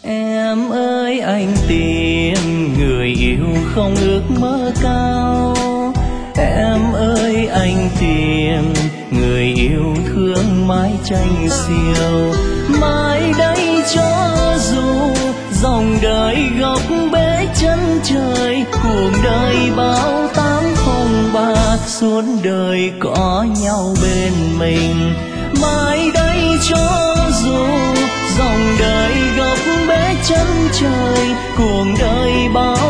Em ơi anh tìm người yêu không ước mơ cao. Em ơi anh tìm người yêu thương mái tranh xiêu. Mai đây cho dù dòng đời góc bể chân trời, cuộc đời bao tám phong ba, suốt đời có nhau bên mình. Mai đây cho dù dòng đời góc bể chân trời, cuộc đời bao